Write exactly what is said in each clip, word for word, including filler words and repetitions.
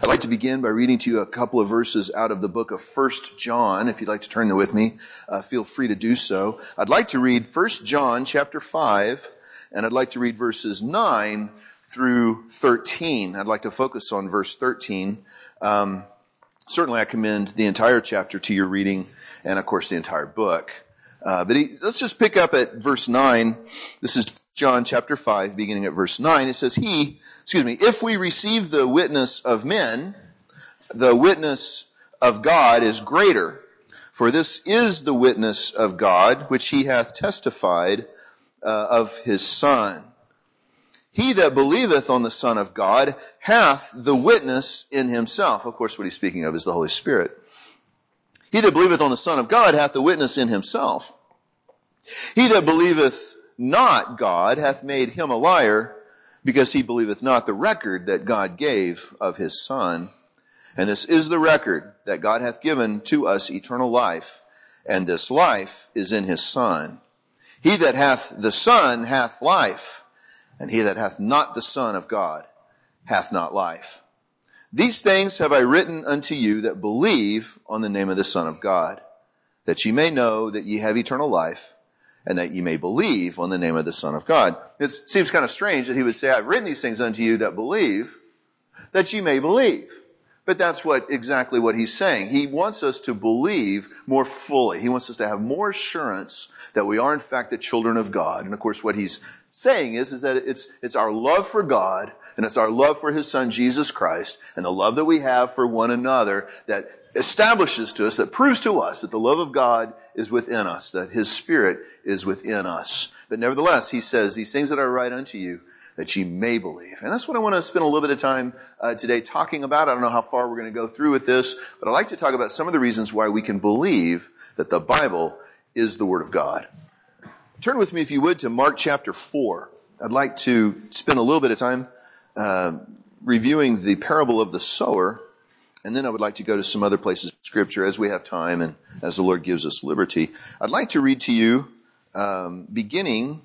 I'd like to begin by reading to you a couple of verses out of the book of First John. If you'd like to turn there with me, uh, feel free to do so. I'd like to read First John chapter five, and I'd like to read verses nine through thirteen. I'd like to focus on verse thirteen. Um, certainly I commend the entire chapter to your reading, and of course the entire book. Uh, but he, let's just pick up at verse nine. This is John chapter five, beginning at verse nine. It says, He, excuse me, if we receive the witness of men, the witness of God is greater. For this is the witness of God, which he hath testified uh, of his Son. He that believeth on the Son of God hath the witness in himself. Of course, what he's speaking of is the Holy Spirit. He that believeth on the Son of God hath the witness in himself. He that believeth not God hath made him a liar, because he believeth not the record that God gave of his Son. And this is the record, that God hath given to us eternal life, and this life is in his Son. He that hath the Son hath life, and he that hath not the Son of God hath not life. These things have I written unto you that believe on the name of the Son of God, that ye may know that ye have eternal life, and that ye may believe on the name of the Son of God. It seems kind of strange that he would say, I've written these things unto you that believe, that ye may believe. But that's what exactly what he's saying. He wants us to believe more fully. He wants us to have more assurance that we are in fact the children of God. And of course what he's saying is, is that it's, it's our love for God, and it's our love for his Son Jesus Christ, and the love that we have for one another that establishes to us, that proves to us that the love of God is within us, that his Spirit is within us. But nevertheless, he says, these things that I write unto you, that ye may believe. And that's what I want to spend a little bit of time uh, today talking about. I don't know how far we're going to go through with this, but I'd like to talk about some of the reasons why we can believe that the Bible is the Word of God. Turn with me, if you would, to Mark chapter four. I'd like to spend a little bit of time uh, reviewing the parable of the sower, and then I would like to go to some other places in Scripture as we have time and as the Lord gives us liberty. I'd like to read to you, um, beginning,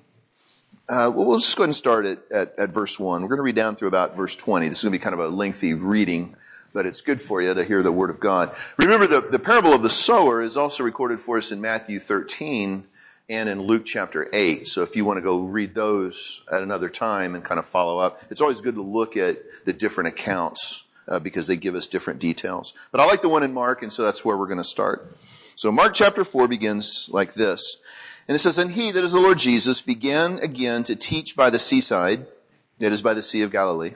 uh, well, we'll just go ahead and start at, at, at verse one. We're going to read down through about verse twenty. This is going to be kind of a lengthy reading, but it's good for you to hear the Word of God. Remember, the, the parable of the sower is also recorded for us in Matthew thirteen and in Luke chapter eight. So if you want to go read those at another time and kind of follow up, it's always good to look at the different accounts, Uh, because they give us different details. But I like the one in Mark, and so that's where we're going to start. So Mark chapter four begins like this. And it says, And he, that is the Lord Jesus, began again to teach by the seaside, that is by the Sea of Galilee.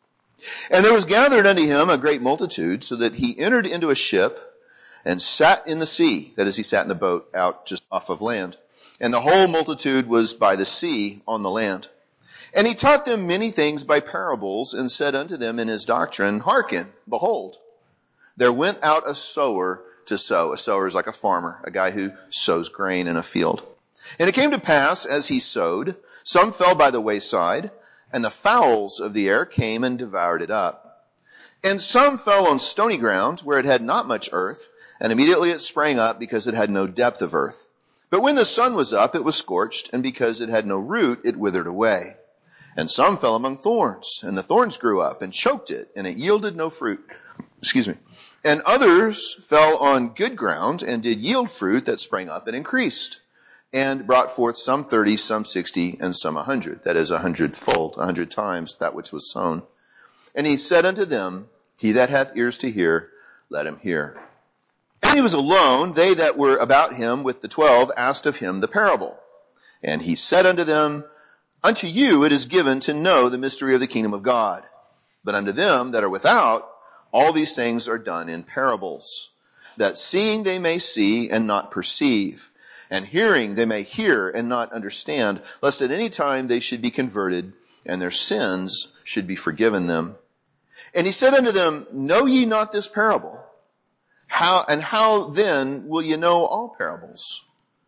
And there was gathered unto him a great multitude, so that he entered into a ship and sat in the sea. That is, he sat in the boat out just off of land. And the whole multitude was by the sea on the land. And he taught them many things by parables, and said unto them in his doctrine, Hearken, behold, there went out a sower to sow. A sower is like a farmer, a guy who sows grain in a field. And it came to pass, as he sowed, some fell by the wayside, and the fowls of the air came and devoured it up. And some fell on stony ground, where it had not much earth, and immediately it sprang up, because it had no depth of earth. But when the sun was up, it was scorched, and because it had no root, it withered away. And some fell among thorns, and the thorns grew up and choked it, and it yielded no fruit. Excuse me. And others fell on good ground and did yield fruit that sprang up and increased, and brought forth some thirty, some sixty, and some a hundred. That is a hundredfold, a hundred times that which was sown. And he said unto them, He that hath ears to hear, let him hear. And he was alone. They that were about him with the twelve asked of him the parable. And he said unto them, Unto you it is given to know the mystery of the kingdom of God. But unto them that are without, all these things are done in parables, that seeing they may see and not perceive, and hearing they may hear and not understand, lest at any time they should be converted, and their sins should be forgiven them. And he said unto them, Know ye not this parable? How, and how then will ye know all parables?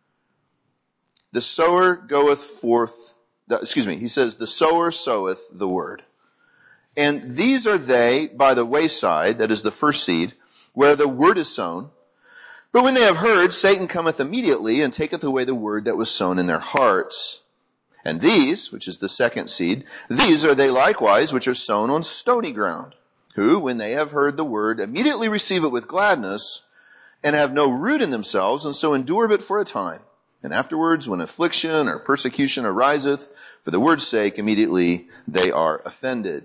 The sower goeth forth Excuse me, he says, the sower soweth the word. And these are they by the wayside, that is the first seed, where the word is sown. But when they have heard, Satan cometh immediately and taketh away the word that was sown in their hearts. And these, which is the second seed, these are they likewise which are sown on stony ground. who, when they have heard the word, immediately receive it with gladness, and have no root in themselves, and so endure but for a time. And afterwards, when affliction or persecution ariseth, for the word's sake, immediately they are offended.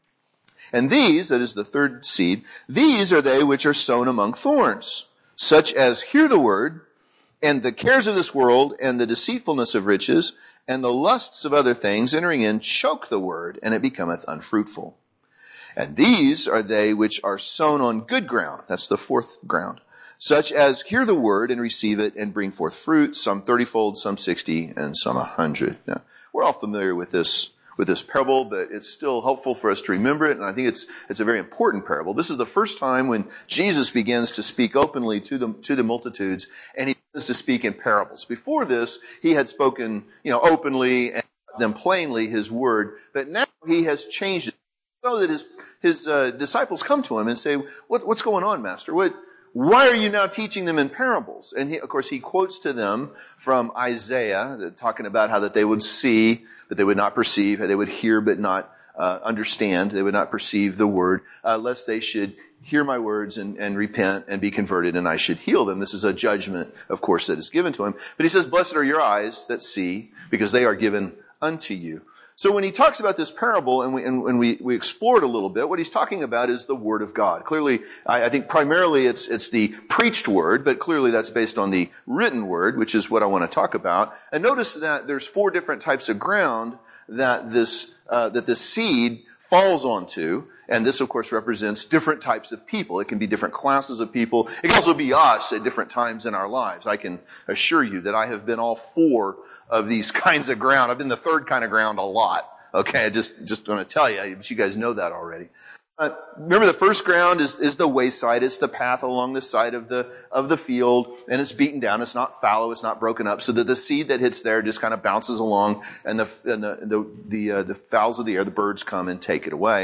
And these, that is the third seed, these are they which are sown among thorns, such as hear the word, and the cares of this world, and the deceitfulness of riches, and the lusts of other things entering in, choke the word, and it becometh unfruitful. And these are they which are sown on good ground. That's the fourth ground. Such as hear the word and receive it and bring forth fruit, some thirtyfold, some sixty, and some a hundred. Now, we're all familiar with this, with this parable, but it's still helpful for us to remember it, and I think it's, it's a very important parable. This is the first time when Jesus begins to speak openly to the, to the multitudes, and he begins to speak in parables. Before this, he had spoken, you know, openly and then plainly his word, but now he has changed it so that his, his, uh, disciples come to him and say, what, what's going on, Master? What, Why are you now teaching them in parables? And he, of course, he quotes to them from Isaiah, talking about how that they would see, but they would not perceive, how they would hear, but not uh, understand. They would not perceive the word, uh, lest they should hear my words and, and repent and be converted, and I should heal them. This is a judgment, of course, that is given to him. But he says, blessed are your eyes that see, because they are given unto you. So when he talks about this parable, and we, and, and we, we explore it a little bit, what he's talking about is the Word of God. Clearly, I, I think primarily it's, it's the preached Word, but clearly that's based on the written Word, which is what I want to talk about. And notice that there's four different types of ground that this, uh, that this seed falls onto. And this, of course, represents different types of people. It can be different classes of people. It can also be us at different times in our lives. I can assure you that I have been all four of these kinds of ground. I've been the third kind of ground a lot. Okay, I just, just want to tell you, but you guys know that already. Uh, remember, the first ground is, is the wayside. It's the path along the side of the, of the field, and it's beaten down. It's not fallow. It's not broken up, so that the seed that hits there just kind of bounces along, and the, and the, the, the, uh, the fowls of the air, the birds come and take it away.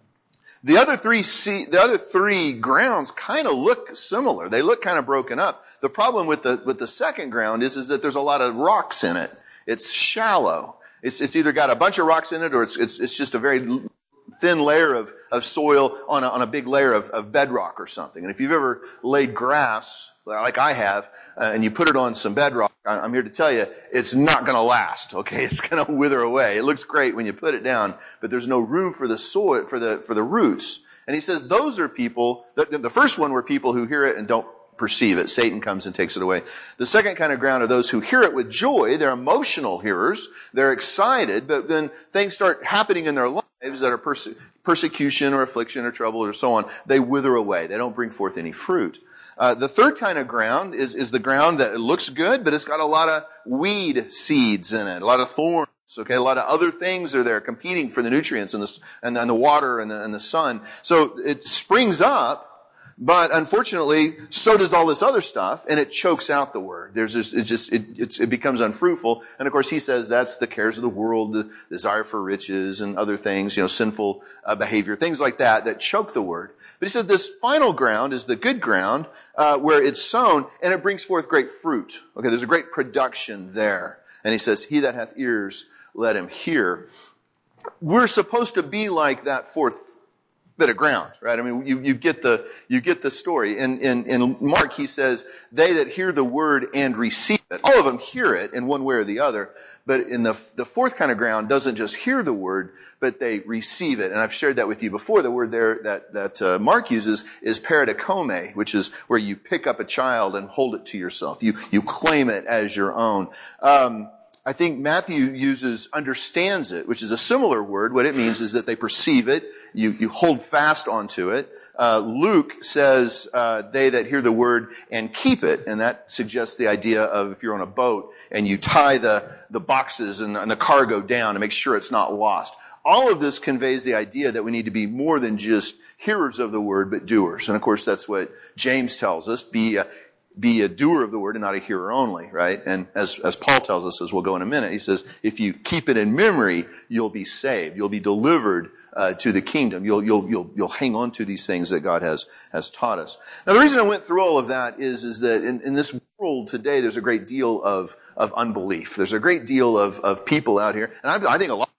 The other three seed, the other three grounds kind of look similar. They look kind of broken up. The problem with the, with the second ground is, is that there's a lot of rocks in it. It's shallow. It's, it's either got a bunch of rocks in it, or it's, it's, it's just a very thin layer of, of soil on a, on a big layer of, of bedrock or something. And if you've ever laid grass, like I have, uh, and you put it on some bedrock, I'm here to tell you, it's not going to last, okay? It's going to wither away. It looks great when you put it down, but there's no room for the soil, for the, for the roots. And he says those are people, the, the first one were people who hear it and don't perceive it. Satan comes and takes it away. The second kind of ground are those who hear it with joy. They're emotional hearers. They're excited, but then things start happening in their lives that are perse- persecution or affliction or trouble or so on. They wither away. They don't bring forth any fruit. Uh, the third kind of ground is, is the ground that looks good, but it's got a lot of weed seeds in it, a lot of thorns. Okay, a lot of other things are there competing for the nutrients and the, and, and the water and the, and the sun. So it springs up, but unfortunately, so does all this other stuff, and it chokes out the word. There's just, it just, it, it's, it becomes unfruitful. And of course, he says that's the cares of the world, the desire for riches and other things, you know, sinful uh, behavior, things like that, that choke the word. But he said this final ground is the good ground, uh, where it's sown, and it brings forth great fruit. Okay, there's a great production there. And he says, he that hath ears, let him hear. We're supposed to be like that fourth bit of ground, right? I mean, you, you get the, you get the story. In, in, in Mark, he says, they that hear the word and receive it. All of them hear it in one way or the other. But in the, the fourth kind of ground doesn't just hear the word, but they receive it. And I've shared that with you before. The word there that, that uh, Mark uses is paradikome, which is where you pick up a child and hold it to yourself. You, you claim it as your own. Um, I think Matthew uses understands it, which is a similar word. What it means is that they perceive it. You, you hold fast onto it. Uh, Luke says, uh, they that hear the word and keep it. And that suggests the idea of if you're on a boat and you tie the, the boxes and, and the cargo down to make sure it's not lost. All of this conveys the idea that we need to be more than just hearers of the word, but doers. And of course, that's what James tells us. Be a, Be a doer of the word and not a hearer only, right? And as, as Paul tells us, as we'll go in a minute, he says, if you keep it in memory, you'll be saved. You'll be delivered uh, to the kingdom. You'll, you'll, you'll, you'll hang on to these things that God has, has taught us. Now, the reason I went through all of that is, is that in, in this world today, there's a great deal of, of unbelief. There's a great deal of, of people out here, and I, I think a lot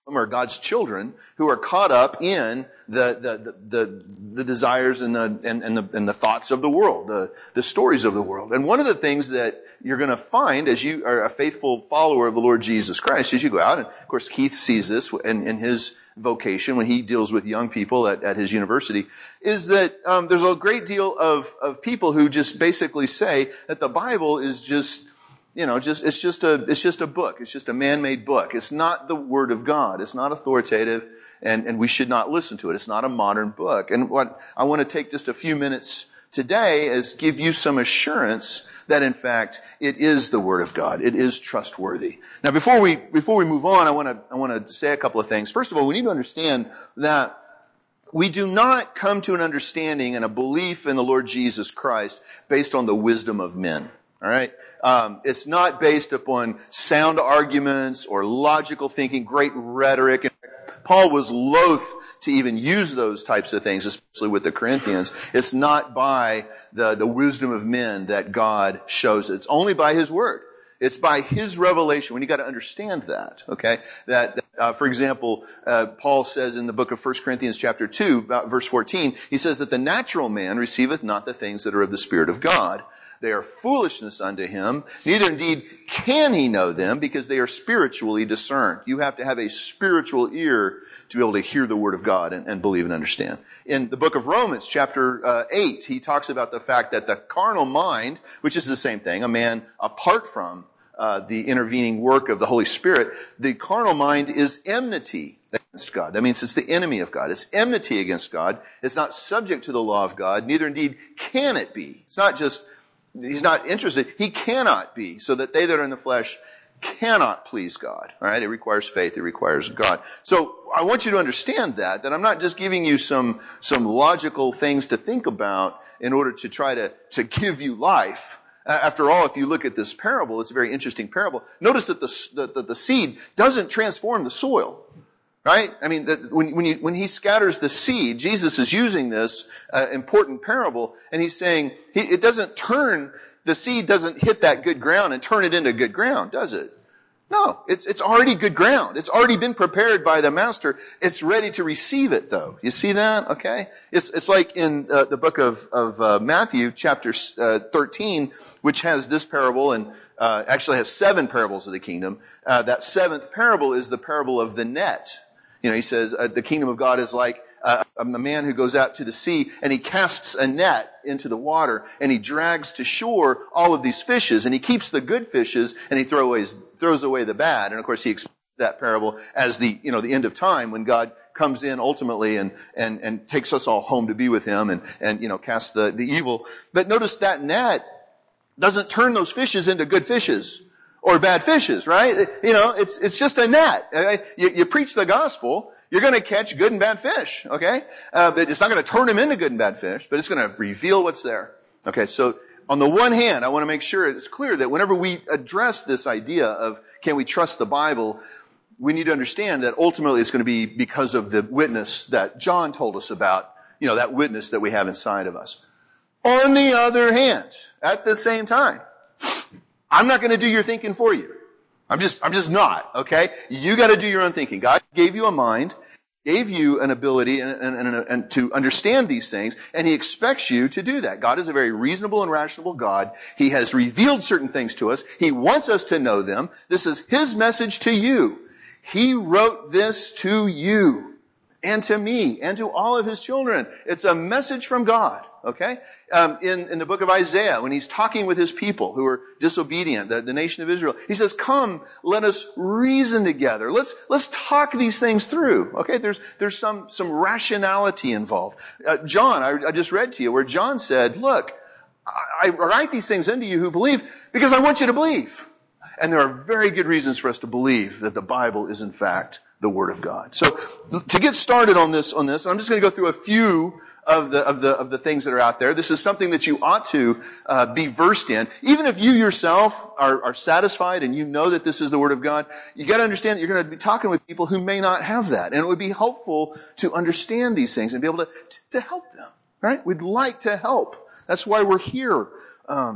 them are God's children who are caught up in the the the, the, the desires and the and, and the and the thoughts of the world, the the stories of the world. And one of the things that you're going to find as you are a faithful follower of the Lord Jesus Christ, as you go out, and of course Keith sees this in, in his vocation when he deals with young people at, at his university, is that um, there's a great deal of of people who just basically say that the Bible is just, you know, just it's just a it's just a book. It's just a man-made book. It's not the Word of God. It's not authoritative, and and we should not listen to it. It's not a modern book. And what I want to take just a few minutes today is give you some assurance that in fact it is the Word of God. It is trustworthy. Now, before we before we move on, I want to I want to say a couple of things. First of all, we need to understand that we do not come to an understanding and a belief in the Lord Jesus Christ based on the wisdom of men. All right? Um, it's not based upon sound arguments or logical thinking, great rhetoric. In fact, Paul was loath to even use those types of things, especially with the Corinthians. It's not by the, the wisdom of men that God shows it. It's only by His Word. It's by His revelation. When you got to understand that, okay? That, uh, for example, uh, Paul says in the book of First Corinthians chapter two, about verse fourteen, he says that the natural man receiveth not the things that are of the Spirit of God. They are foolishness unto him. Neither indeed can he know them, because they are spiritually discerned. You have to have a spiritual ear to be able to hear the Word of God and, and believe and understand. In the book of Romans, chapter uh, eight, he talks about the fact that the carnal mind, which is the same thing, a man apart from uh, the intervening work of the Holy Spirit, the carnal mind is enmity against God. That means it's the enemy of God. It's enmity against God. It's not subject to the law of God. Neither indeed can it be. It's not just He's not interested. He cannot be, so that they that are in the flesh cannot please God. All right? It requires faith. It requires God. So I want you to understand that, that I'm not just giving you some, some logical things to think about in order to try to, to give you life. After all, if you look at this parable, it's a very interesting parable. Notice that the, the, the seed doesn't transform the soil. Right? I mean, that when, when, you, when he scatters the seed, Jesus is using this uh, important parable, and he's saying he, it doesn't turn, the seed doesn't hit that good ground and turn it into good ground, does it? No, it's, it's already good ground. It's already been prepared by the master. It's ready to receive it, though. You see that? Okay? It's, it's like in uh, the book of, of uh, Matthew, chapter uh, thirteen, which has this parable, and uh, actually has seven parables of the kingdom. Uh, that seventh parable is the parable of the net. You know, he says uh, the kingdom of God is like uh, a man who goes out to the sea and he casts a net into the water and he drags to shore all of these fishes, and he keeps the good fishes and he throw away, throws away the bad. And of course he explains that parable as the, you know, the end of time, when God comes in ultimately and, and, and takes us all home to be with him and, and, you know, casts the, the evil. But notice that net doesn't turn those fishes into good fishes or bad fishes, right? You know, it's, it's just a net. Okay? You, you preach the gospel, you're going to catch good and bad fish, okay? Uh, but it's not going to turn them into good and bad fish, but it's going to reveal what's there. Okay, so on the one hand, I want to make sure it's clear that whenever we address this idea of can we trust the Bible, we need to understand that ultimately it's going to be because of the witness that John told us about, you know, that witness that we have inside of us. On the other hand, at the same time, I'm not going to do your thinking for you. I'm just, I'm just not, okay? You got to do your own thinking. God gave you a mind, gave you an ability and, and, and, and to understand these things, and He expects you to do that. God is a very reasonable and rational God. He has revealed certain things to us. He wants us to know them. This is His message to you. He wrote this to you and to me and to all of His children. It's a message from God. Okay? Um, in, in the book of Isaiah, when he's talking with his people who are disobedient, the, the nation of Israel, he says, come, let us reason together. Let's, let's talk these things through. Okay? There's, there's some, some rationality involved. Uh, John, I, I just read to you where John said, look, I, I write these things into you who believe because I want you to believe. And there are very good reasons for us to believe that the Bible is in fact the Word of God. So to get started on this, on this, I'm just going to go through a few of the of the of the things that are out there. This is something that you ought to uh, be versed in, even if you yourself are, are satisfied and you know that this is the Word of God. You got to understand that you're going to be talking with people who may not have that, and it would be helpful to understand these things and be able to to help them. Right? We'd like to help. That's why we're here. Um,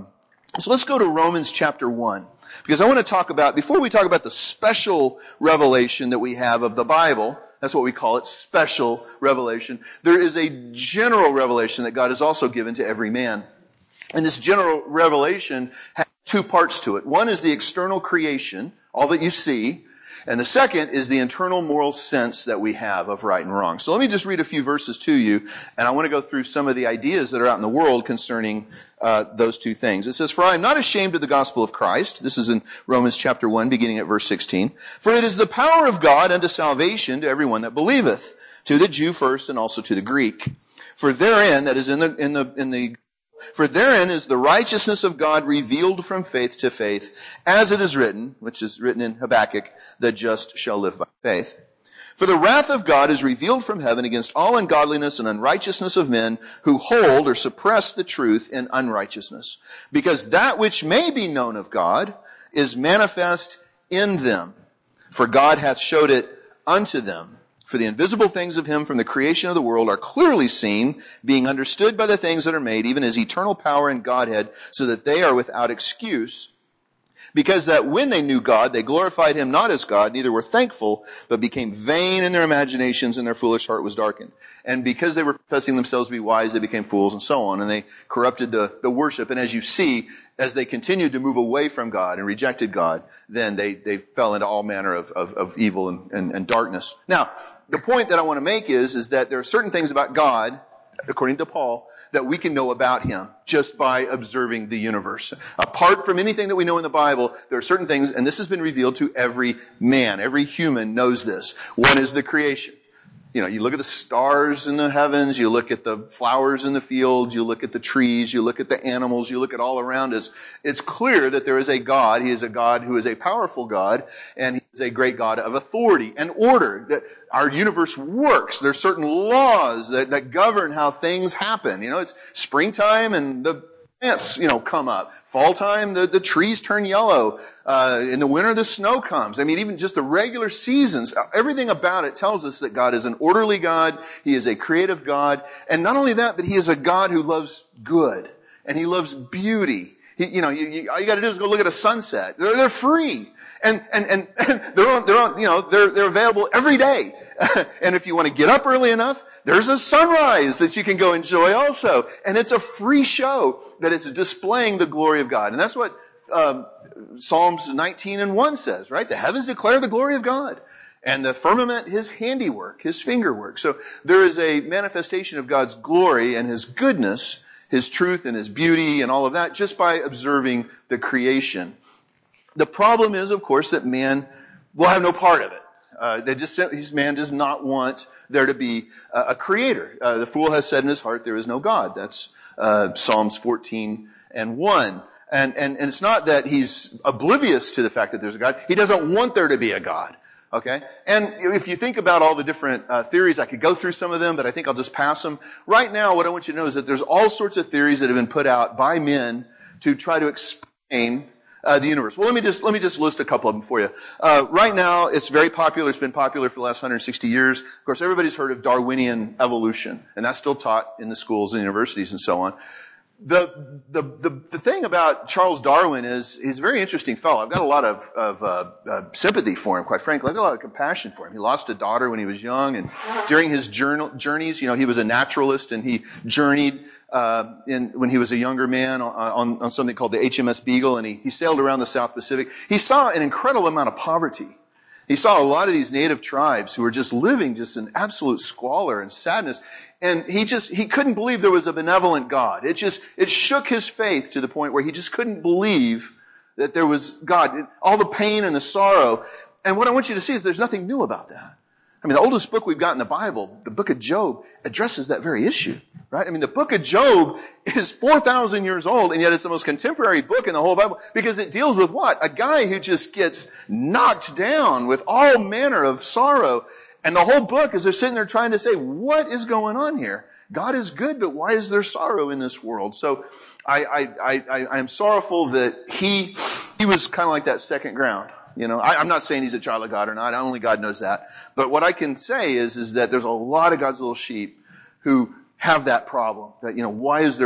So let's go to Romans chapter one. Because I want to talk about, before we talk about the special revelation that we have of the Bible, that's what we call it, special revelation, there is a general revelation that God has also given to every man. And this general revelation has two parts to it. One is the external creation, all that you see, and the second is the internal moral sense that we have of right and wrong. So let me just read a few verses to you, and I want to go through some of the ideas that are out in the world concerning uh, those two things. It says, "For I am not ashamed of the gospel of Christ." This is in Romans chapter one, beginning at verse sixteen. "For it is the power of God unto salvation to everyone that believeth, to the Jew first and also to the Greek. For therein," that is in the in the in the "For therein is the righteousness of God revealed from faith to faith, as it is written," which is written in Habakkuk, "the just shall live by faith. For the wrath of God is revealed from heaven against all ungodliness and unrighteousness of men who hold or suppress the truth in unrighteousness. Because that which may be known of God is manifest in them, for God hath showed it unto them. For the invisible things of him from the creation of the world are clearly seen, being understood by the things that are made, even his eternal power and Godhead, so that they are without excuse. Because that when they knew God, they glorified him not as God, neither were thankful, but became vain in their imaginations, and their foolish heart was darkened. And because they were professing themselves to be wise, they became fools, and so on. And they corrupted the, the worship. And as you see, as they continued to move away from God and rejected God, then they, they fell into all manner of, of, of evil and, and, and darkness. Now, the point that I want to make is, is that there are certain things about God, according to Paul, that we can know about him just by observing the universe. Apart from anything that we know in the Bible, there are certain things, and this has been revealed to every man. Every human knows this. One is the creation. You know, you look at the stars in the heavens, you look at the flowers in the fields, you look at the trees, you look at the animals, you look at all around us. It's clear that there is a God. He is a God who is a powerful God, and he is a great God of authority and order. That our universe works. There's certain laws that, that govern how things happen. You know, it's springtime and the plants, you know, come up. Fall time, the, the trees turn yellow. Uh, in the winter, the snow comes. I mean, even just the regular seasons, everything about it tells us that God is an orderly God. He is a creative God. And not only that, but he is a God who loves good. And he loves beauty. He, you know, you, you, all you gotta do is go look at a sunset. They're, they're free. And, and, and, and they're on, they're on, you know, they're, they're available every day. And if you want to get up early enough, there's a sunrise that you can go enjoy also. And it's a free show that it's displaying the glory of God. And that's what um, Psalms nineteen and one says, right? The heavens declare the glory of God, and the firmament his handiwork, his fingerwork. So there is a manifestation of God's glory and his goodness, his truth and his beauty and all of that just by observing the creation. The problem is, of course, that man will have no part of it. Uh, they just, his man does not want there to be a, a creator. Uh, the fool has said in his heart, there is no God. That's uh, Psalms fourteen and one. And, and, and it's not that he's oblivious to the fact that there's a God. He doesn't want there to be a God. Okay? And if you think about all the different uh, theories, I could go through some of them, but I think I'll just pass them. Right now, what I want you to know is that there's all sorts of theories that have been put out by men to try to explain Uh, the universe. Well, let me just, let me just list a couple of them for you. Uh, right now, it's very popular. It's been popular for the last one hundred sixty years. Of course, everybody's heard of Darwinian evolution, and that's still taught in the schools and universities and so on. The, the, the, the thing about Charles Darwin is, he's a very interesting fellow. I've got a lot of, of, uh, uh, sympathy for him, quite frankly. I've got a lot of compassion for him. He lost a daughter when he was young, and during his journal, journeys, you know, he was a naturalist, and he journeyed Uh, in, when he was a younger man on, on, on something called the H M S Beagle, and he, he sailed around the South Pacific. He saw an incredible amount of poverty. He saw a lot of these native tribes who were just living just in absolute squalor and sadness. And he just, he couldn't believe there was a benevolent God. It just, it shook his faith to the point where he just couldn't believe that there was God. All the pain and the sorrow. And what I want you to see is there's nothing new about that. I mean, the oldest book we've got in the Bible, the book of Job, addresses that very issue, right? I mean, the book of Job is four thousand years old, and yet it's the most contemporary book in the whole Bible because it deals with what? A guy who just gets knocked down with all manner of sorrow. And the whole book is they're sitting there trying to say, what is going on here? God is good, but why is there sorrow in this world? So I, I, I, I am sorrowful that he, he was kind of like that second ground. You know, I, I'm not saying he's a child of God or not. Only God knows that. But what I can say is, is that there's a lot of God's little sheep who have that problem. That, you know, why is there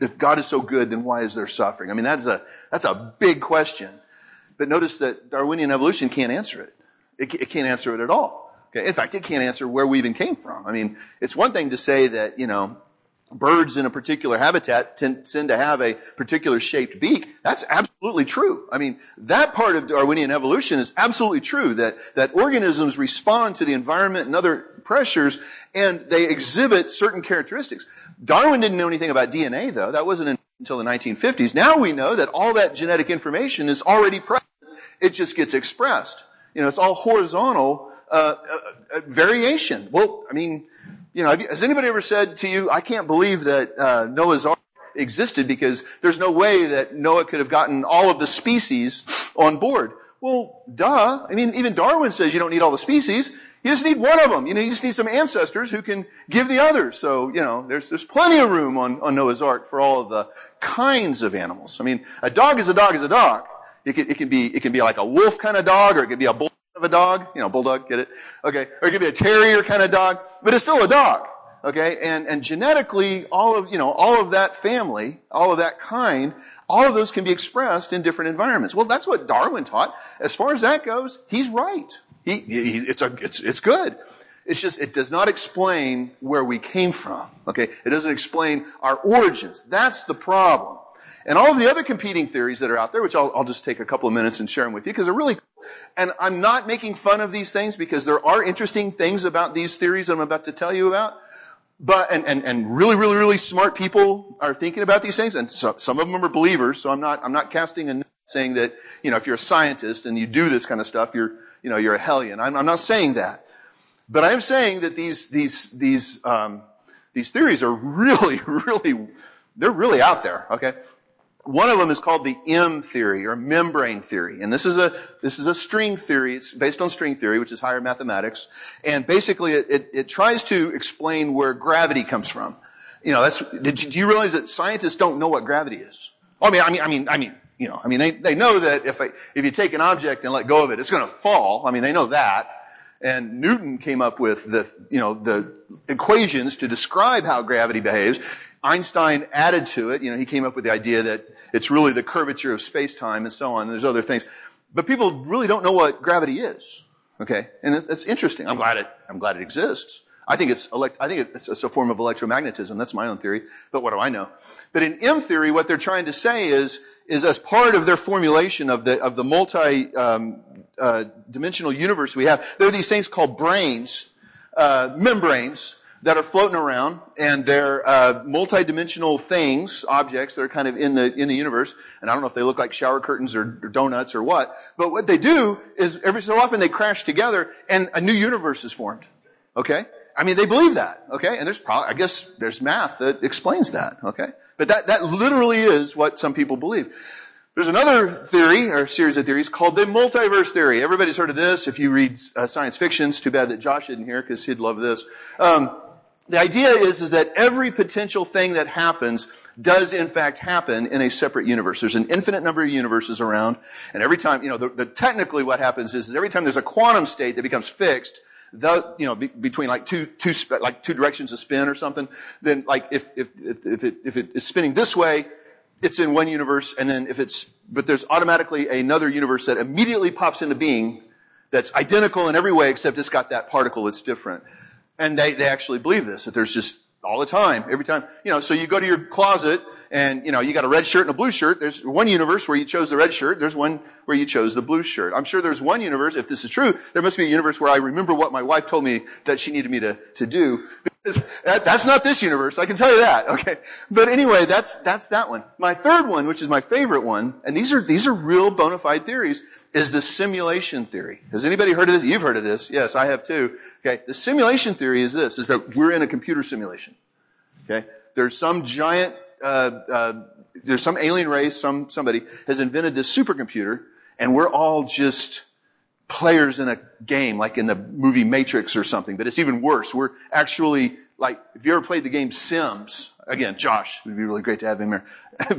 if God is so good, then why is there suffering? I mean, that's a, that's a big question. But notice that Darwinian evolution can't answer it. It, it can't answer it at all. Okay? In fact, it can't answer where we even came from. I mean, it's one thing to say that, you know, birds in a particular habitat tend, tend to have a particular shaped beak. That's absolutely true. I mean, that part of Darwinian evolution is absolutely true, that, that organisms respond to the environment and other pressures, and they exhibit certain characteristics. Darwin didn't know anything about D N A, though. That wasn't until the nineteen fifties. Now we know that all that genetic information is already present. It just gets expressed. You know, it's all horizontal uh, uh, variation. Well, I mean, you know, have you, has anybody ever said to you, I can't believe that uh, Noah's Ark existed because there's no way that Noah could have gotten all of the species on board? Well, duh. I mean, even Darwin says you don't need all the species. You just need one of them. You know, you just need some ancestors who can give the others. So, you know, there's there's plenty of room on, on Noah's Ark for all of the kinds of animals. I mean, a dog is a dog is a dog. It can, it can be it can be like a wolf kind of dog, or it can be a bull of a dog, you know, bulldog, get it? Okay. Or it could be a terrier kind of dog, but it's still a dog. Okay. And, and genetically, all of, you know, all of that family, all of that kind, all of those can be expressed in different environments. Well, that's what Darwin taught. As far as that goes, he's right. He, he it's a, it's, it's good. It's just, it does not explain where we came from. Okay. It doesn't explain our origins. That's the problem. And all of the other competing theories that are out there, which I'll, I'll just take a couple of minutes and share them with you because they're really cool. And I'm not making fun of these things because there are interesting things about these theories I'm about to tell you about. But, and, and, and really, really, really smart people are thinking about these things. And so, some of them are believers. So I'm not, I'm not casting a net saying that, you know, if you're a scientist and you do this kind of stuff, you're, you know, you're a hellion. I'm, I'm not saying that. But I am saying that these, these, these, um, these theories are really, really, they're really out there. Okay. One of them is called the M theory or membrane theory. And this is a, this is a string theory. It's based on string theory, which is higher mathematics. And basically it, it, it tries to explain where gravity comes from. You know, that's, did you, do you realize that scientists don't know what gravity is? I mean, I mean, I mean, I mean, you know, I mean, they, they know that if I, if you take an object and let go of it, it's going to fall. I mean, they know that. And Newton came up with the, you know, the equations to describe how gravity behaves. Einstein added to it. You know, he came up with the idea that it's really the curvature of space-time and so on. And there's other things. But people really don't know what gravity is. Okay? And it, it's interesting. I'm glad it, I'm glad it exists. I think it's elect, I think it's, it's a form of electromagnetism. That's my own theory. But what do I know? But in M theory, what they're trying to say is, is as part of their formulation of the, of the multi, um, uh, dimensional universe we have, there are these things called brains, uh, membranes, that are floating around, and they're uh, multi-dimensional things, objects that are kind of in the in the universe. And I don't know if they look like shower curtains or, or donuts or what, but what they do is every so often they crash together, and a new universe is formed. Okay, I mean they believe that. Okay, and there's probably I guess there's math that explains that. Okay, but that that literally is what some people believe. There's another theory, or series of theories, called the multiverse theory. Everybody's heard of this. If you read uh, science fiction, it's too bad that Josh isn't here because he'd love this. Um, The idea is, is that every potential thing that happens does in fact happen in a separate universe. There's an infinite number of universes around, and every time, you know, the, the technically what happens is that every time there's a quantum state that becomes fixed, the, you know, be, between like two, two, like two directions of spin or something, then like if, if, if, if it, if it is spinning this way, it's in one universe, and then if it's, but there's automatically another universe that immediately pops into being that's identical in every way except it's got that particle that's different. And they, they actually believe this, that there's just all the time, every time, you know, so you go to your closet and, you know, you got a red shirt and a blue shirt. There's one universe where you chose the red shirt. There's one where you chose the blue shirt. I'm sure there's one universe, if this is true, there must be a universe where I remember what my wife told me that she needed me to, to do. That, that's not this universe, I can tell you that, okay? But anyway, that's, that's that one. My third one, which is my favorite one, and these are, these are real bona fide theories, is the simulation theory. Has anybody heard of this? You've heard of this. Yes, I have too. Okay. The simulation theory is this, is that we're in a computer simulation. Okay. There's some giant, uh, uh, there's some alien race, some, somebody has invented this supercomputer, and we're all just players in a game, like in the movie Matrix or something, but it's even worse. We're actually, like, if you ever played the game Sims, again, Josh, it would be really great to have him here,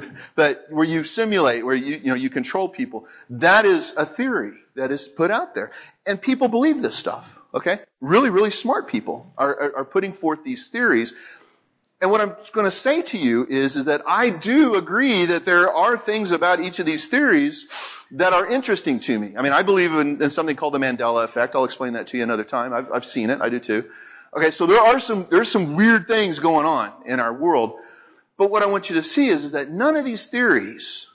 but where you simulate, where you, you know, you control people, that is a theory that is put out there. And people believe this stuff, okay? Really, really smart people are, are, are putting forth these theories. And what I'm going to say to you is, is that I do agree that there are things about each of these theories that are interesting to me. I mean, I believe in, in something called the Mandela effect. I'll explain that to you another time. I've, I've seen it. I do too. Okay, so there are some, there's some weird things going on in our world. But what I want you to see is, is that none of these theories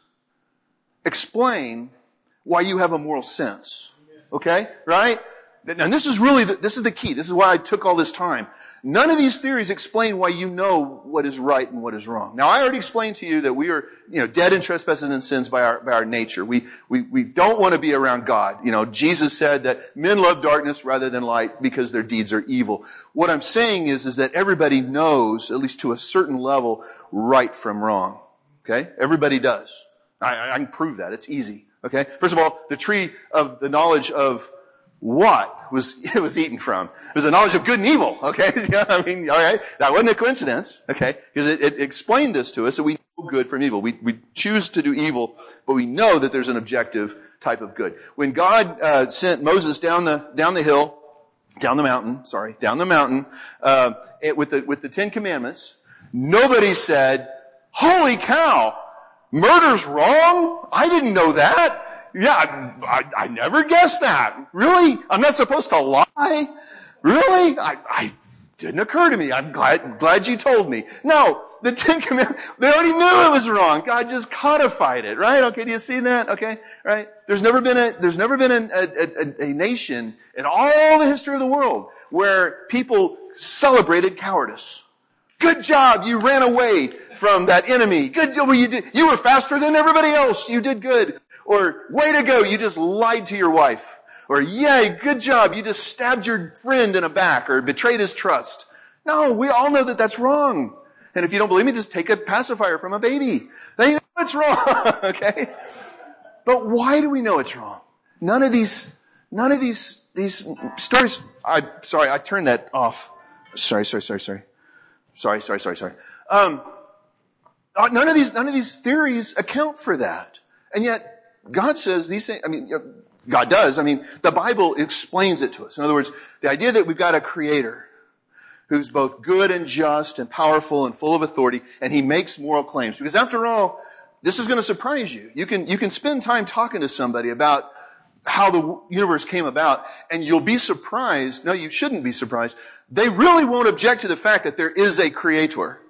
explain why you have a moral sense. Okay? Right? And this is really, the, this is the key. This is why I took all this time. None of these theories explain why you know what is right and what is wrong. Now, I already explained to you that we are, you know, dead in trespasses and sins by our, by our nature. We, we, we don't want to be around God. You know, Jesus said that men love darkness rather than light because their deeds are evil. What I'm saying is, is that everybody knows, at least to a certain level, right from wrong. Okay? Everybody does. I, I can prove that. It's easy. Okay? First of all, the tree of the knowledge of what was it was eaten from? It was the knowledge of good and evil. Okay, yeah, I mean, all right, that wasn't a coincidence. Okay, because it, it explained this to us that we know good from evil. We we choose to do evil, but we know that there's an objective type of good. When God uh, sent Moses down the down the hill, down the mountain, sorry, down the mountain, uh, it, with the with the Ten Commandments, nobody said, "Holy cow, murder's wrong? I didn't know that." Yeah, I, I, I never guessed that. Really? I'm not supposed to lie? Really? I, I didn't occur to me. I'm glad, glad you told me. No, the Ten Commandments, they already knew it was wrong. God just codified it, right? Okay, do you see that? Okay, right? There's never been a, there's never been a, a, a, a nation in all the history of the world where people celebrated cowardice. Good job, you ran away from that enemy. Good job, you did, you were faster than everybody else. You did good. Or, way to go, you just lied to your wife. Or, yay, good job, you just stabbed your friend in the back or betrayed his trust. No, we all know that that's wrong. And if you don't believe me, just take a pacifier from a baby. They know it's wrong, okay? But why do we know it's wrong? None of these, none of these, these stories, I, sorry, I turned that off. Sorry, sorry, sorry, sorry. Sorry, sorry, sorry, sorry. Um, none of these, none of these theories account for that. And yet, God says these things, I mean, God does. I mean, the Bible explains it to us. In other words, the idea that we've got a creator who's both good and just and powerful and full of authority, and he makes moral claims. Because after all, this is going to surprise you. You can, you can spend time talking to somebody about how the universe came about, and you'll be surprised. No, you shouldn't be surprised. They really won't object to the fact that there is a creator,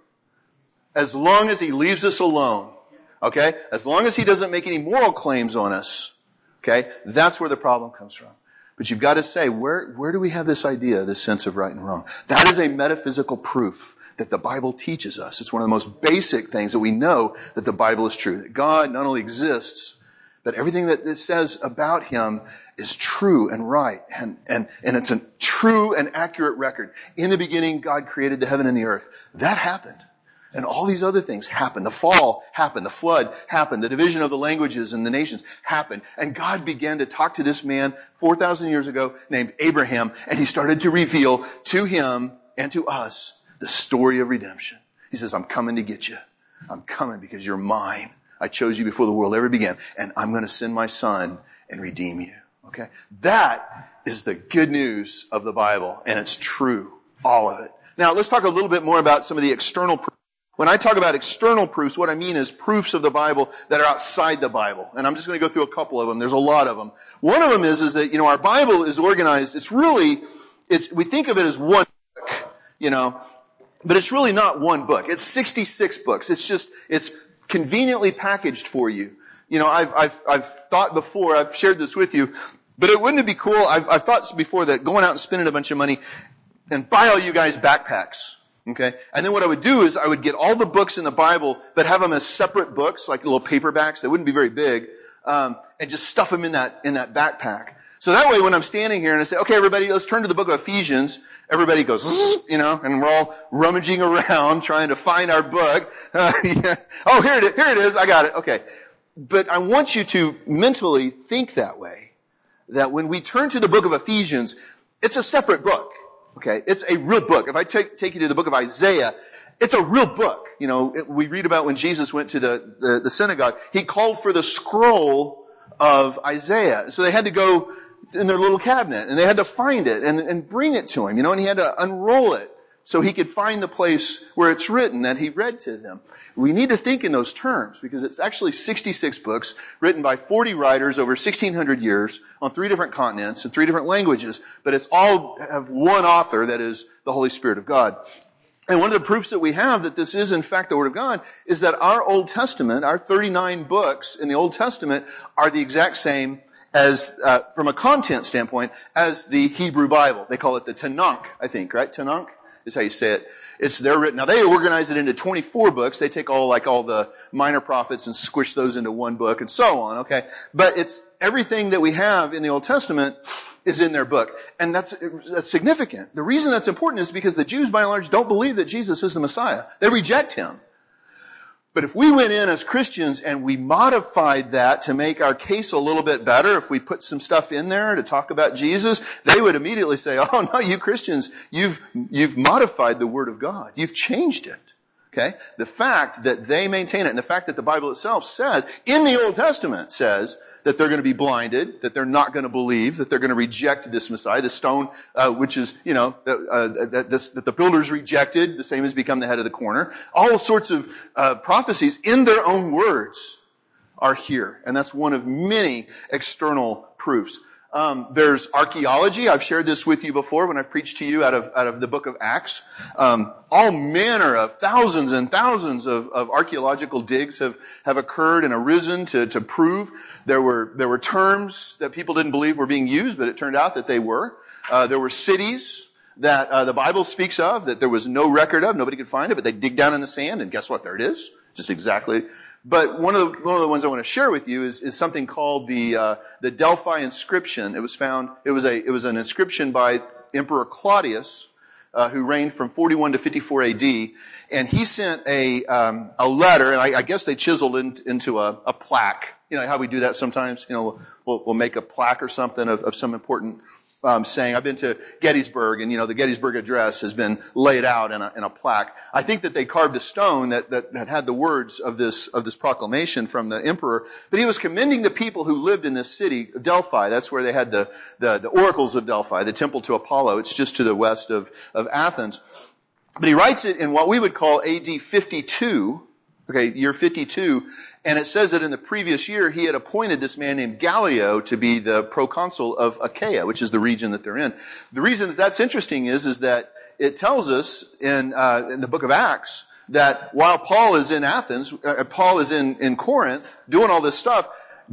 as long as he leaves us alone. Okay? As long as he doesn't make any moral claims on us. Okay? That's where the problem comes from. But you've got to say, where, where do we have this idea, this sense of right and wrong? That is a metaphysical proof that the Bible teaches us. It's one of the most basic things that we know that the Bible is true. That God not only exists, but everything that it says about him is true and right. And, and, and it's a true and accurate record. In the beginning, God created the heaven and the earth. That happened. And all these other things happened. The fall happened. The flood happened. The division of the languages and the nations happened. And God began to talk to this man four thousand years ago named Abraham. And he started to reveal to him and to us the story of redemption. He says, I'm coming to get you. I'm coming because you're mine. I chose you before the world ever began. And I'm going to send my son and redeem you. Okay? That is the good news of the Bible. And it's true. All of it. Now, let's talk a little bit more about some of the external proofs. When I talk about external proofs, what I mean is proofs of the Bible that are outside the Bible. And I'm just going to go through a couple of them. There's a lot of them. One of them is, is that, you know, our Bible is organized. It's really, it's, we think of it as one book, you know, but it's really not one book. It's sixty-six books. It's just, it's conveniently packaged for you. You know, I've, I've, I've thought before, I've shared this with you, but it wouldn't it be cool? I've, I've thought before that going out and spending a bunch of money and buy all you guys backpacks. Okay? And then what I would do is I would get all the books in the Bible, but have them as separate books, like little paperbacks. They wouldn't be very big. Um, and just stuff them in that, in that backpack. So that way when I'm standing here and I say, okay, everybody, let's turn to the book of Ephesians. Everybody goes, you know, and we're all rummaging around trying to find our book. Uh, yeah. Oh, here it is. Here it is. I got it. Okay. But I want you to mentally think that way. That when we turn to the book of Ephesians, it's a separate book. Okay, it's a real book. If I take, take you to the book of Isaiah, it's a real book. You know, it, we read about when Jesus went to the, the, the synagogue, he called for the scroll of Isaiah. So they had to go in their little cabinet and they had to find it and, and bring it to him, you know, and he had to unroll it so he could find the place where it's written that he read to them. We need to think in those terms because it's actually sixty-six books written by forty writers over sixteen hundred years on three different continents and three different languages, but it's all have one author, that is the Holy Spirit of God. And one of the proofs that we have that this is in fact the Word of God is that our Old Testament, our thirty-nine books in the Old Testament are the exact same as, uh, from a content standpoint, as the Hebrew Bible. They call it the Tanakh, I think, right? Tanakh is how you say it. It's, they're written. Now they organize it into twenty-four books. They take all, like all the minor prophets and squish those into one book and so on, okay? But it's, everything that we have in the Old Testament is in their book. And that's, that's significant. The reason that's important is because the Jews, by and large, don't believe that Jesus is the Messiah. They reject him. But if we went in as Christians and we modified that to make our case a little bit better, if we put some stuff in there to talk about Jesus, they would immediately say, oh no, you Christians, you've, you've modified the Word of God. You've changed it. Okay? The fact that they maintain it and the fact that the Bible itself says, in the Old Testament says, that they're going to be blinded, that they're not going to believe, that they're going to reject this Messiah, the stone, uh, which is, you know, uh, that, this, that the builders rejected, the same has become the head of the corner. All sorts of uh, prophecies in their own words are here. And that's one of many external proofs. Um, there's archaeology. I've shared this with you before when I've preached to you out of out of the book of Acts. Um, all manner of thousands and thousands of, of archaeological digs have have occurred and arisen to to prove there were there were terms that people didn't believe were being used, but it turned out that they were. Uh, there were cities that uh, the Bible speaks of that there was no record of, nobody could find it, but they dig down in the sand, and guess what? There it is, just exactly. But one of the one of the ones I want to share with you is is something called the uh, the Delphi inscription. It was found. It was a it was an inscription by Emperor Claudius, uh, who reigned from forty-one to fifty-four A D, and he sent a um, a letter, and I, I guess they chiseled it into a, a plaque. You know how we do that sometimes. You know, we'll we'll make a plaque or something of, of some important Um, saying. I've been to Gettysburg, and you know the Gettysburg Address has been laid out in a, in a plaque. I think that they carved a stone that, that that had the words of this of this proclamation from the emperor. But he was commending the people who lived in this city, Delphi. That's where they had the the, the oracles of Delphi, the temple to Apollo. It's just to the west of of Athens. But he writes it in what we would call A D fifty-two. Okay, year fifty-two, and it says that in the previous year he had appointed this man named Gallio to be the proconsul of Achaia, which is the region that they're in. The reason that that's interesting is, is that it tells us in, uh, in the book of Acts that while Paul is in Athens, uh, Paul is in, in Corinth doing all this stuff,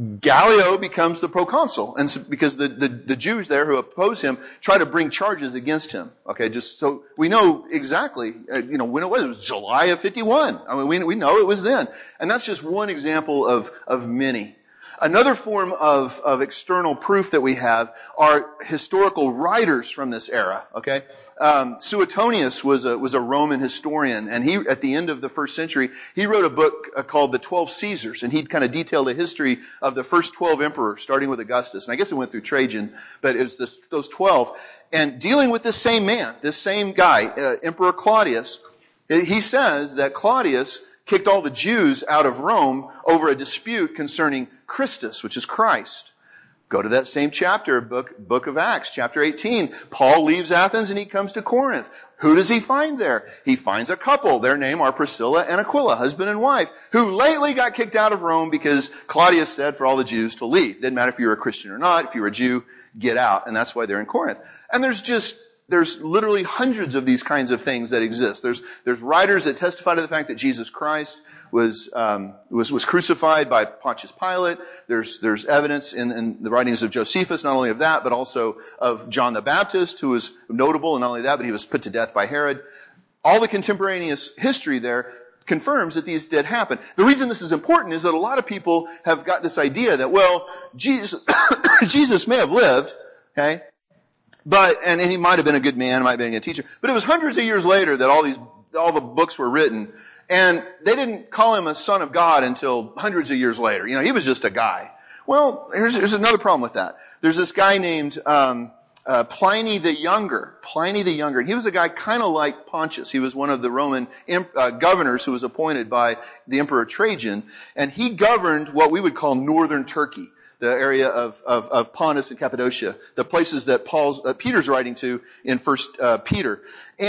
Gallio becomes the proconsul, and so, because the, the, the Jews there who oppose him try to bring charges against him. Okay, just so we know exactly, uh, you know, when it was. It was July of fifty-one. I mean, we we know it was then, and that's just one example of of many. Another form of of external proof that we have are historical writers from this era. Okay. Um, Suetonius was a, was a Roman historian, and he, at the end of the first century, he wrote a book uh, called The Twelve Caesars, and he'd kind of detailed a history of the first twelve emperors, starting with Augustus, and I guess it went through Trajan, but it was this, those twelve, and dealing with this same man, this same guy, uh, Emperor Claudius. He says that Claudius kicked all the Jews out of Rome over a dispute concerning Christus, which is Christ. Go to that same chapter, book, book of Acts, chapter eighteen. Paul leaves Athens and he comes to Corinth. Who does he find there? He finds a couple. Their name are Priscilla and Aquila, husband and wife, who lately got kicked out of Rome because Claudius said for all the Jews to leave. Didn't matter if you were a Christian or not. If you were a Jew, get out. And that's why they're in Corinth. And there's just, there's literally hundreds of these kinds of things that exist. There's, there's writers that testify to the fact that Jesus Christ was, um, was, was crucified by Pontius Pilate. There's, there's evidence in, in the writings of Josephus, not only of that, but also of John the Baptist, who was notable, and not only that, but he was put to death by Herod. All the contemporaneous history there confirms that these did happen. The reason this is important is that a lot of people have got this idea that, well, Jesus, Jesus may have lived, okay? But, and, and he might have been a good man, might have been a good teacher, but it was hundreds of years later that all these, all the books were written, and they didn't call him a son of God until hundreds of years later. You know, he was just a guy. Well, here's, here's another problem with that. There's this guy named, um, uh, Pliny the Younger. Pliny the Younger. And he was a guy kind of like Pontius. He was one of the Roman imp, uh, governors who was appointed by the Emperor Trajan, and he governed what we would call northern Turkey, the area of, of, of Pontus and Cappadocia, the places that Paul's, uh, Peter's writing to in First uh, Peter. And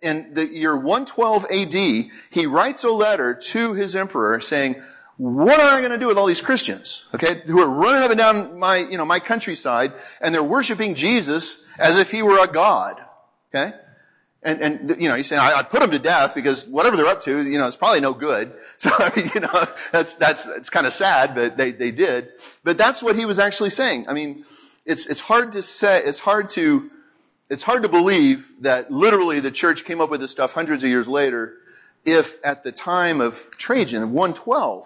in the year one twelve A D, he writes a letter to his emperor saying, what am I going to do with all these Christians, okay, who are running up and down my, you know, my countryside, and they're worshiping Jesus as if he were a god, okay? And, and, you know, he's saying, I, I'd put them to death because whatever they're up to, you know, it's probably no good. So, I mean, you know, that's, that's, it's kind of sad, but they, they did. But that's what he was actually saying. I mean, it's, it's hard to say, it's hard to, it's hard to believe that literally the church came up with this stuff hundreds of years later, if at the time of Trajan, of one twelve,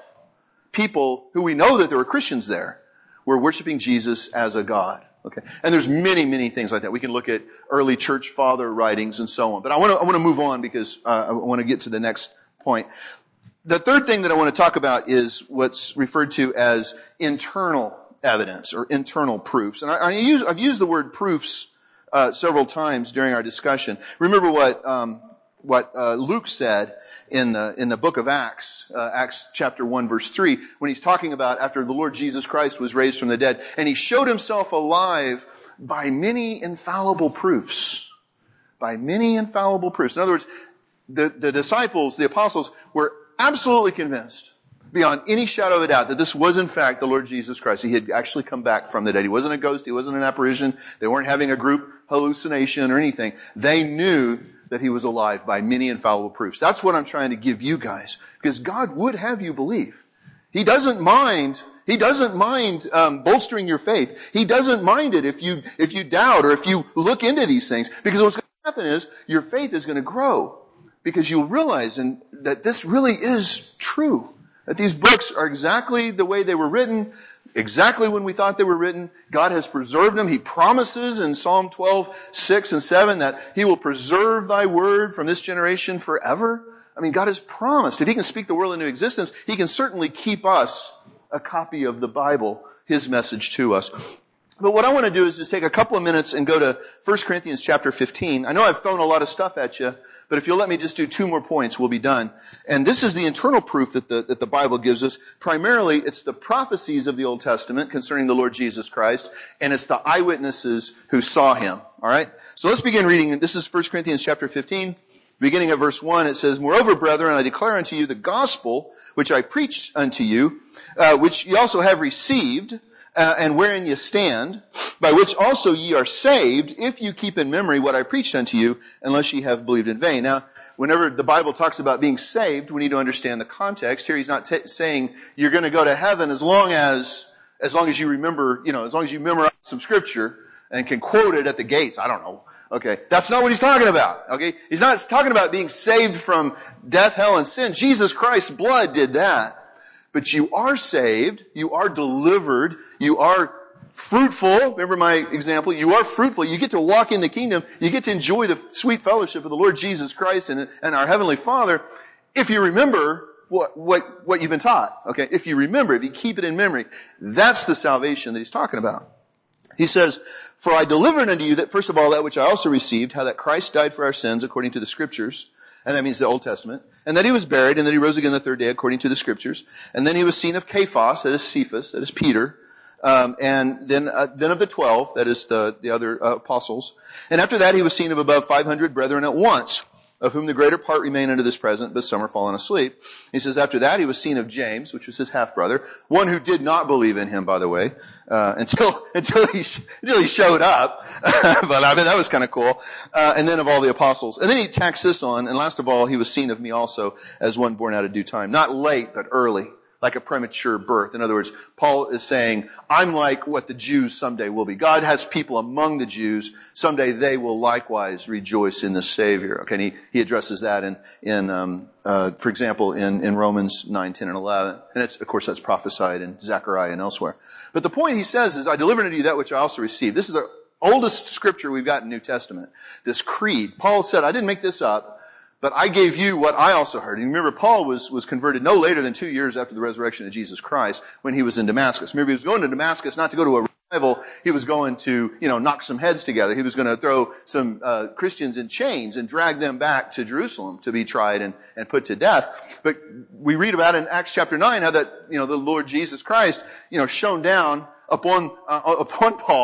people who we know that there were Christians there were worshiping Jesus as a god. Okay, and there's many, many things like that. We can look at early church father writings and so on. But I want to, I want to move on because uh, I want to get to the next point. The third thing that I want to talk about is what's referred to as internal evidence or internal proofs. And I, I use, I've used the word proofs uh, several times during our discussion. Remember what um, what uh, Luke said in the in the book of Acts, uh, Acts chapter one, verse three, when he's talking about after the Lord Jesus Christ was raised from the dead, and he showed himself alive by many infallible proofs. By many infallible proofs. In other words, the, the disciples, the apostles, were absolutely convinced, beyond any shadow of a doubt, that this was in fact the Lord Jesus Christ. He had actually come back from the dead. He wasn't a ghost. He wasn't an apparition. They weren't having a group hallucination or anything. They knew that he was alive by many infallible proofs. That's what I'm trying to give you guys, because God would have you believe. He doesn't mind. He doesn't mind um, bolstering your faith. He doesn't mind it if you if you doubt or if you look into these things, because what's going to happen is your faith is going to grow, because you'll realize and that this really is true. That these books are exactly the way they were written, exactly when we thought they were written. God has preserved them. He promises in Psalm twelve, six and seven that he will preserve thy word from this generation forever. I mean, God has promised. If he can speak the world into existence, he can certainly keep us a copy of the Bible, his message to us. But what I want to do is just take a couple of minutes and go to First Corinthians chapter fifteen. I know I've thrown a lot of stuff at you, but if you'll let me just do two more points, we'll be done. And this is the internal proof that the, that the Bible gives us. Primarily, it's the prophecies of the Old Testament concerning the Lord Jesus Christ, and it's the eyewitnesses who saw him. All right? So let's begin reading. This is First Corinthians chapter fifteen. Beginning at verse one, it says, Moreover, brethren, I declare unto you the gospel which I preached unto you, uh, which ye also have received, Uh, and wherein ye stand, by which also ye are saved, if you keep in memory what I preached unto you, unless ye have believed in vain. Now, whenever the Bible talks about being saved, we need to understand the context. Here he's not t- saying you're going to go to heaven as long as, as long as you remember, you know, as long as you memorize some scripture and can quote it at the gates. I don't know. Okay. That's not what he's talking about. Okay. He's not talking about being saved from death, hell, and sin. Jesus Christ's blood did that. But you are saved, you are delivered, you are fruitful. Remember my example? You are fruitful. You get to walk in the kingdom. You get to enjoy the sweet fellowship of the Lord Jesus Christ and, and our Heavenly Father if you remember what, what, what you've been taught. Okay? If you remember, if you keep it in memory. That's the salvation that he's talking about. He says, For I delivered unto you that, first of all, that which I also received, how that Christ died for our sins according to the Scriptures, and that means the Old Testament, and that he was buried, and that he rose again the third day according to the Scriptures. And then he was seen of Cephas, that is Cephas, that is Peter, um, and then uh, then of the twelve, that is the, the other uh, apostles. And after that he was seen of above five hundred brethren at once, of whom the greater part remain unto this present, but some are fallen asleep. He says, after that he was seen of James, which was his half-brother, one who did not believe in him, by the way, uh, until, until he, until he showed up. But I mean, that was kind of cool. Uh, and then of all the apostles. And then he tacks this on, and last of all, he was seen of me also as one born out of due time. Not late, but early. Like a premature birth. In other words, Paul is saying, I'm like what the Jews someday will be. God has people among the Jews. Someday they will likewise rejoice in the Savior. Okay, and he, he addresses that in, in um, uh, for example, in, in Romans nine, ten, and eleven. And it's, of course, that's prophesied in Zechariah and elsewhere. But the point he says is, I delivered unto you that which I also received. This is the oldest scripture we've got in the New Testament. This creed. Paul said, I didn't make this up. But I gave you what I also heard. And remember, Paul was, was converted no later than two years after the resurrection of Jesus Christ when he was in Damascus. Remember, he was going to Damascus not to go to a revival. He was going to, you know, knock some heads together. He was going to throw some uh, Christians in chains and drag them back to Jerusalem to be tried and, and put to death. But we read about in Acts chapter nine how that, you know, the Lord Jesus Christ, you know, shone down upon, uh, upon Paul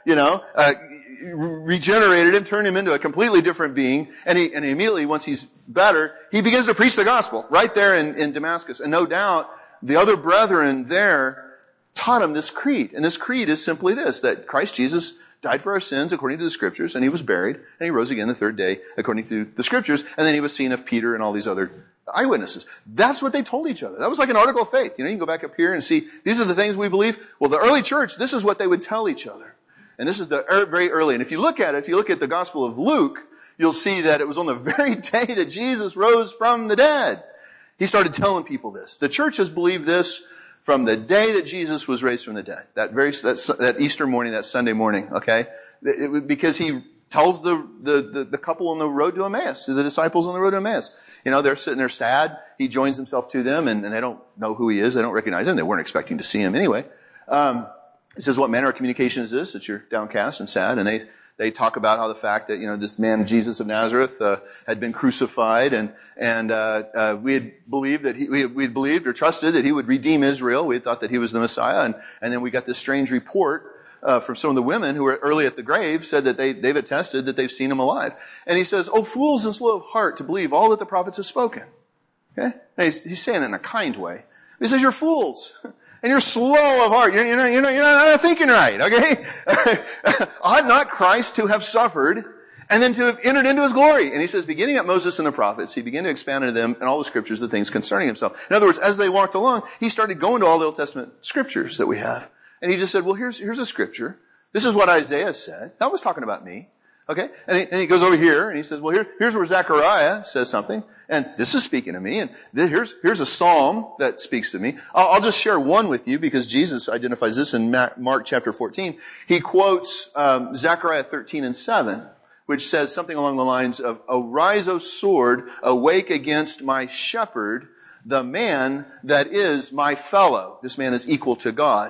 you know, uh, regenerated him, turned him into a completely different being. And he, and immediately, once he's better, he begins to preach the gospel right there in, in Damascus. And no doubt, the other brethren there taught him this creed. And this creed is simply this, that Christ Jesus died for our sins according to the scriptures, and he was buried, and he rose again the third day according to the scriptures, and then he was seen of Peter and all these other eyewitnesses. That's what they told each other. That was like an article of faith. You know, you can go back up here and see, these are the things we believe. Well, the early church, this is what they would tell each other. And this is the er, very early. And if you look at it, if you look at the Gospel of Luke, you'll see that it was on the very day that Jesus rose from the dead. He started telling people this. The church has believed this from the day that Jesus was raised from the dead. That very, that, that Easter morning, that Sunday morning, okay? It, it, because he tells the, the, the, the couple on the road to Emmaus, to the disciples on the road to Emmaus. You know, they're sitting there sad. He joins himself to them, and, and they don't know who he is. They don't recognize him. They weren't expecting to see him anyway. Um, he says, what manner of communication is this, that you're downcast and sad? And they, they talk about how the fact that, you know, this man, Jesus of Nazareth, uh, had been crucified, and, and, uh, uh, we had believed that he, we had, we had believed or trusted that he would redeem Israel. We had thought that he was the Messiah, and, and then we got this strange report Uh, from some of the women who were early at the grave, said that they, they've attested that they've seen him alive. And he says, oh, fools and slow of heart to believe all that the prophets have spoken. Okay? And he's, he's saying it in a kind way. He says, you're fools. And you're slow of heart. You're, you're, not, you're, not, you're not thinking right, okay? Ought not Christ to have suffered and then to have entered into his glory? And he says, beginning at Moses and the prophets, he began to expound to them in all the scriptures the things concerning himself. In other words, as they walked along, he started going to all the Old Testament scriptures that we have. And he just said, well, here's, here's a scripture. This is what Isaiah said. That was talking about me. Okay? And he, and he goes over here and he says, well, here, here's where Zechariah says something. And this is speaking to me. And this, here's, here's a psalm that speaks to me. I'll, I'll just share one with you because Jesus identifies this in Mark chapter fourteen. He quotes, um, Zechariah thirteen and seven, which says something along the lines of, arise, O sword, awake against my shepherd, the man that is my fellow. This man is equal to God.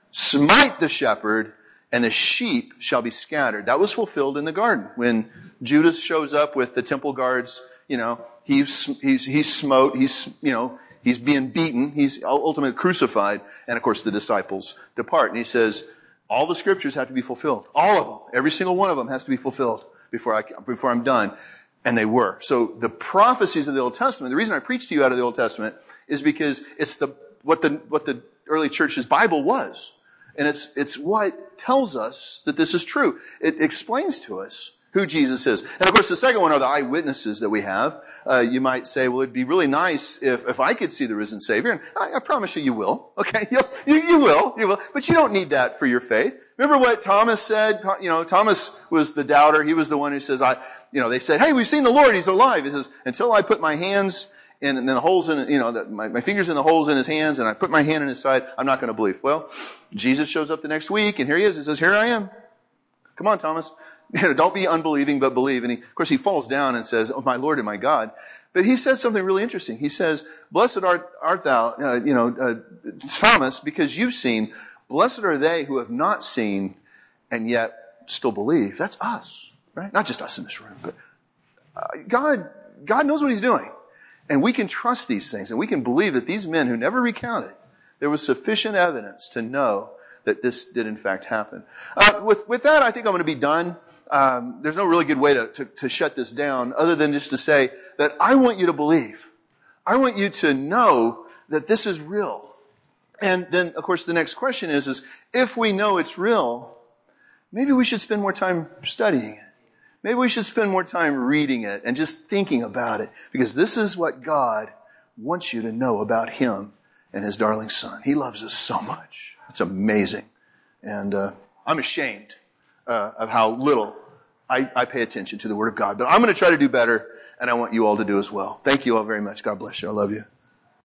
Smite the shepherd, and the sheep shall be scattered. That was fulfilled in the garden when Judas shows up with the temple guards. You know, he's he's he's smote. He's you know he's being beaten. He's ultimately crucified, and of course the disciples depart. And he says, all the scriptures have to be fulfilled. All of them, every single one of them has to be fulfilled before I before I'm done. And they were. So the prophecies of the Old Testament. The reason I preach to you out of the Old Testament is because it's the what the what the early church's Bible was. And it's, it's what tells us that this is true. It explains to us who Jesus is. And of course, the second one are the eyewitnesses that we have. Uh, you might say, well, it'd be really nice if, if I could see the risen Savior. And I, I promise you, you will. Okay? You, you, you will. You will. But you don't need that for your faith. Remember what Thomas said? You know, Thomas was the doubter. He was the one who says, I, you know, they said, hey, we've seen the Lord. He's alive. He says, until I put my hands and then the holes in, you know, the, my, my fingers in the holes in his hands, and I put my hand in his side, I'm not going to believe. Well, Jesus shows up the next week, and here he is. He says, here I am. Come on, Thomas. You know, don't be unbelieving, but believe. And he, of course, he falls down and says, oh, my Lord and my God. But he says something really interesting. He says, blessed art, art thou, uh, you know, uh, Thomas, because you've seen. Blessed are they who have not seen and yet still believe. That's us, right? Not just us in this room, but uh, God, God knows what he's doing. And we can trust these things, and we can believe that these men who never recounted, there was sufficient evidence to know that this did in fact happen. Uh, with, with that, I think I'm going to be done. Um, there's no really good way to, to, to shut this down other than just to say that I want you to believe. I want you to know that this is real. And then, of course, the next question is, is if we know it's real, maybe we should spend more time studying it. Maybe we should spend more time reading it and just thinking about it, because this is what God wants you to know about him and his darling son. He loves us so much. It's amazing. And uh, I'm ashamed uh, of how little I, I pay attention to the Word of God. But I'm going to try to do better, and I want you all to do as well. Thank you all very much. God bless you. I love you.